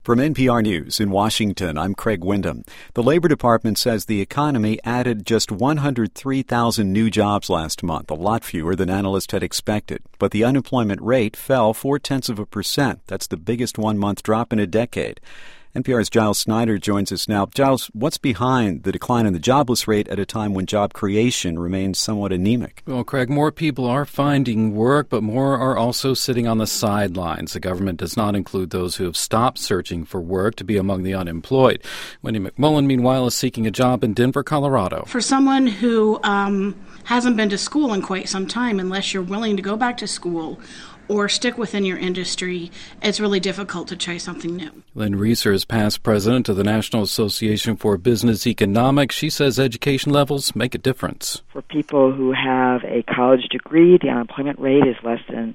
From NPR News in Washington, I'm Craig Windham. The Labor Department says the economy added just 103,000 new jobs last month, a lot fewer than analysts had expected. But the unemployment rate fell 0.4%. That's the biggest one-month drop in a decade. NPR's Giles Snyder joins us now. Giles, what's behind the decline in the jobless rate at a time when job creation remains somewhat anemic? Well, Craig, more people are finding work, but more are also sitting on the sidelines. The government does not include those who have stopped searching for work to be among the unemployed. Wendy McMullen, meanwhile, is seeking a job in Denver, Colorado. For someone who hasn't been to school in quite some time, unless you're willing to go back to school or stick within your industry, it's really difficult to try something new. Lynn Reeser is past president of the National Association for Business Economics. She says education levels make a difference. For people who have a college degree, the unemployment rate is less than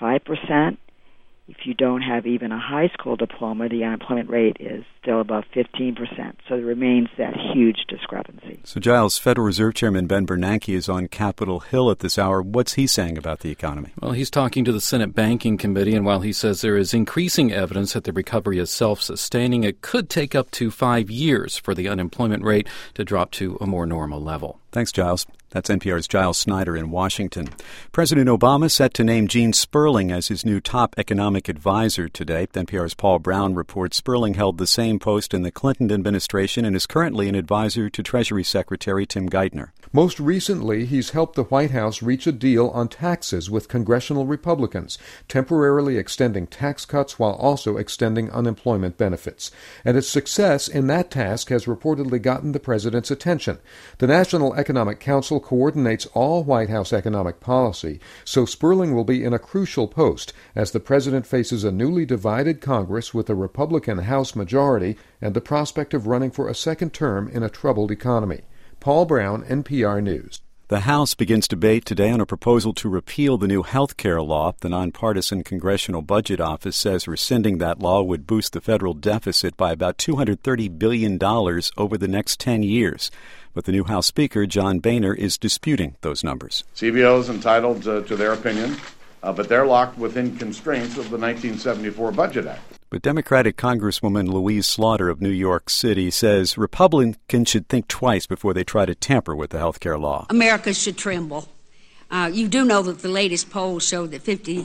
5%. If you don't have even a high school diploma, the unemployment rate is still above 15%. So there remains that huge discrepancy. So, Giles, Federal Reserve Chairman Ben Bernanke is on Capitol Hill at this hour. What's he saying about the economy? Well, he's talking to the Senate Banking Committee, and while he says there is increasing evidence that the recovery is self-sustaining, it could take up to 5 years for the unemployment rate to drop to a more normal level. Thanks, Giles. That's NPR's Giles Snyder in Washington. President Obama set to name Gene Sperling as his new top economic advisor today. NPR's Paul Brown reports Sperling held the same post in the Clinton administration and is currently an advisor to Treasury Secretary Tim Geithner. Most recently, he's helped the White House reach a deal on taxes with congressional Republicans, temporarily extending tax cuts while also extending unemployment benefits. And its success in that task has reportedly gotten the president's attention. The National Economic Council coordinates all White House economic policy, so Sperling will be in a crucial post as the president faces a newly divided Congress with a Republican House majority and the prospect of running for a second term in a troubled economy. Paul Brown, NPR News. The House begins debate today on a proposal to repeal the new health care law. The nonpartisan Congressional Budget Office says rescinding that law would boost the federal deficit by about $230 billion over the next 10 years. But the new House Speaker, John Boehner, is disputing those numbers. CBO is entitled to their opinion, but they're locked within constraints of the 1974 Budget Act. But Democratic Congresswoman Louise Slaughter of New York City says Republicans should think twice before they try to tamper with the health care law. America should tremble. You do know that the latest polls show that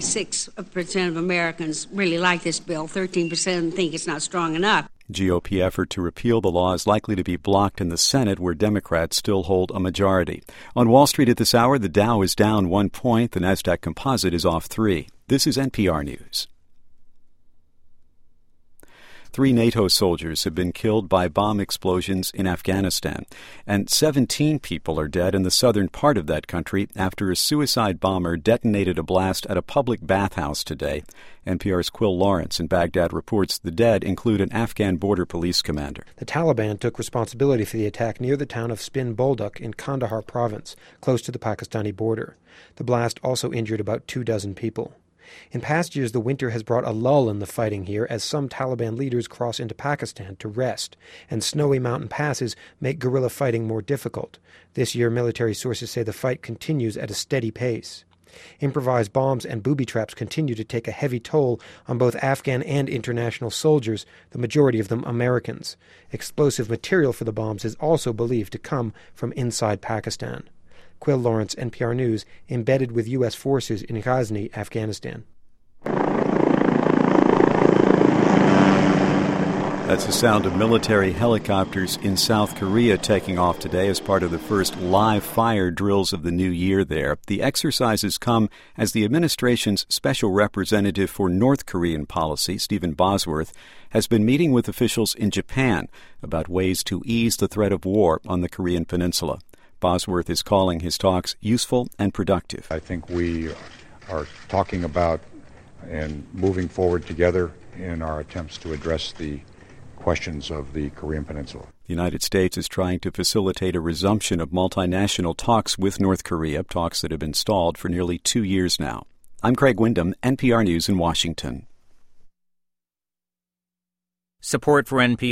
56% of Americans really like this bill. 13% think it's not strong enough. GOP effort to repeal the law is likely to be blocked in the Senate, where Democrats still hold a majority. On Wall Street at this hour, the Dow is down 1 point. The Nasdaq Composite is off 3. This is NPR News. 3 NATO soldiers have been killed by bomb explosions in Afghanistan, and 17 people are dead in the southern part of that country after a suicide bomber detonated a blast at a public bathhouse today. NPR's Quill Lawrence in Baghdad reports the dead include an Afghan border police commander. The Taliban took responsibility for the attack near the town of Spin Bolduc in Kandahar province, close to the Pakistani border. The blast also injured about 24 people. In past years, the winter has brought a lull in the fighting here as some Taliban leaders cross into Pakistan to rest, and snowy mountain passes make guerrilla fighting more difficult. This year, military sources say the fight continues at a steady pace. Improvised bombs and booby traps continue to take a heavy toll on both Afghan and international soldiers, the majority of them Americans. Explosive material for the bombs is also believed to come from inside Pakistan. Quill Lawrence, NPR News, embedded with U.S. forces in Ghazni, Afghanistan. That's the sound of military helicopters in South Korea taking off today as part of the first live fire drills of the new year there. The exercises come as the administration's special representative for North Korean policy, Stephen Bosworth, has been meeting with officials in Japan about ways to ease the threat of war on the Korean peninsula. Bosworth is calling his talks useful and productive. I think we are talking about and moving forward together in our attempts to address the questions of the Korean Peninsula. The United States is trying to facilitate a resumption of multinational talks with North Korea, talks that have been stalled for nearly 2 years now. I'm Craig Windham, NPR News in Washington. Support for NPR